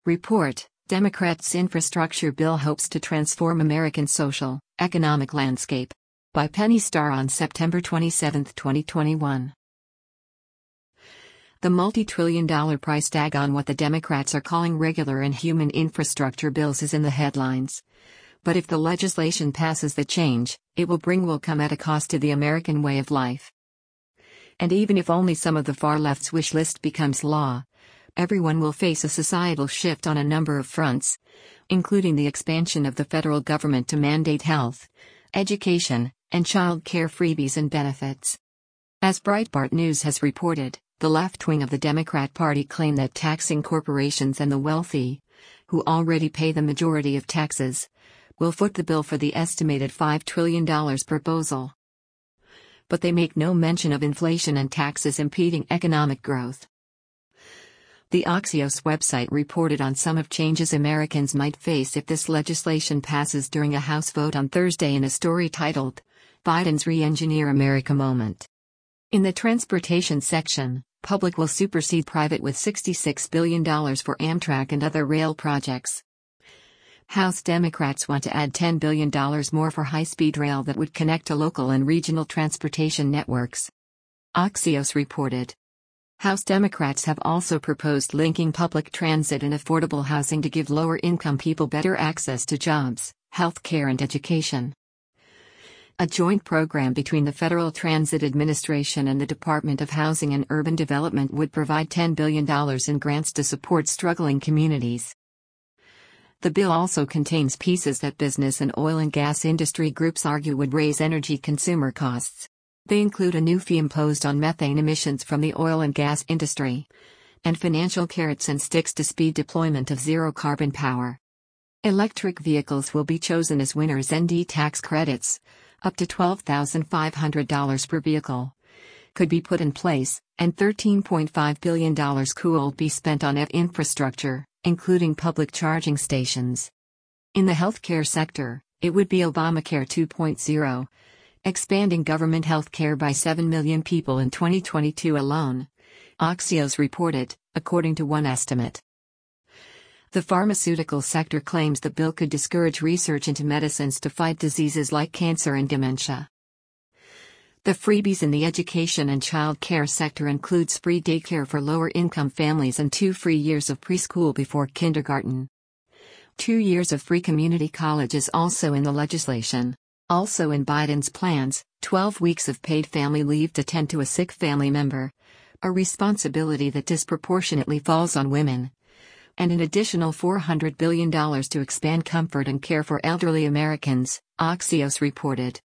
Report: Democrats' infrastructure bill hopes to transform American social, economic landscape. By Penny Starr on September 27, 2021. The multi-trillion-dollar price tag on what the Democrats are calling regular and human infrastructure bills is in the headlines. But if the legislation passes, the change it will come at a cost to the American way of life. And even if only some of the far left's wish list becomes law, everyone will face a societal shift on a number of fronts, including the expansion of the federal government to mandate health, education, and child care freebies and benefits. As Breitbart News has reported, the left wing of the Democrat Party claim that taxing corporations and the wealthy, who already pay the majority of taxes, will foot the bill for the estimated $5 trillion proposal. But they make no mention of inflation and taxes impeding economic growth. The Axios website reported on some of changes Americans might face if this legislation passes during a House vote on Thursday in a story titled, Biden's Re-Engineer America Moment. In the transportation section, public will supersede private with $66 billion for Amtrak and other rail projects. House Democrats want to add $10 billion more for high-speed rail that would connect to local and regional transportation networks. Axios reported. House Democrats have also proposed linking public transit and affordable housing to give lower-income people better access to jobs, health care and education. A joint program between the Federal Transit Administration and the Department of Housing and Urban Development would provide $10 billion in grants to support struggling communities. The bill also contains pieces that business and oil and gas industry groups argue would raise energy consumer costs. They include a new fee imposed on methane emissions from the oil and gas industry, and financial carrots and sticks to speed deployment of zero-carbon power. Electric vehicles will be chosen as winners. ND tax credits, up to $12,500 per vehicle, could be put in place, and $13.5 billion could be spent on infrastructure, including public charging stations. In the healthcare sector, it would be Obamacare 2.0. expanding government health care by 7 million people in 2022 alone, Axios reported, according to one estimate. The pharmaceutical sector claims the bill could discourage research into medicines to fight diseases like cancer and dementia. The freebies in the education and child care sector includes free daycare for lower-income families and 2 free years of preschool before kindergarten. 2 years of free community college is also in the legislation. Also in Biden's plans, 12 weeks of paid family leave to tend to a sick family member, a responsibility that disproportionately falls on women, and an additional $400 billion to expand comfort and care for elderly Americans, Axios reported.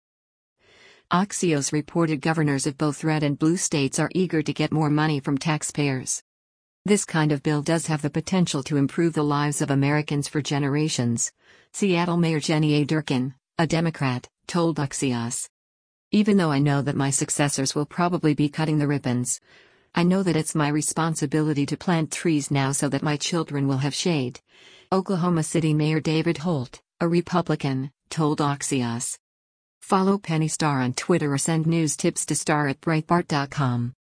Axios reported governors of both red and blue states are eager to get more money from taxpayers. This kind of bill does have the potential to improve the lives of Americans for generations, Seattle Mayor Jenny A. Durkin, a Democrat, told Axios. Even though I know that my successors will probably be cutting the ribbons, I know that it's my responsibility to plant trees now so that my children will have shade. Oklahoma City Mayor David Holt, a Republican, told Axios. Follow Penny Starr on Twitter or send news tips to Starr@Breitbart.com.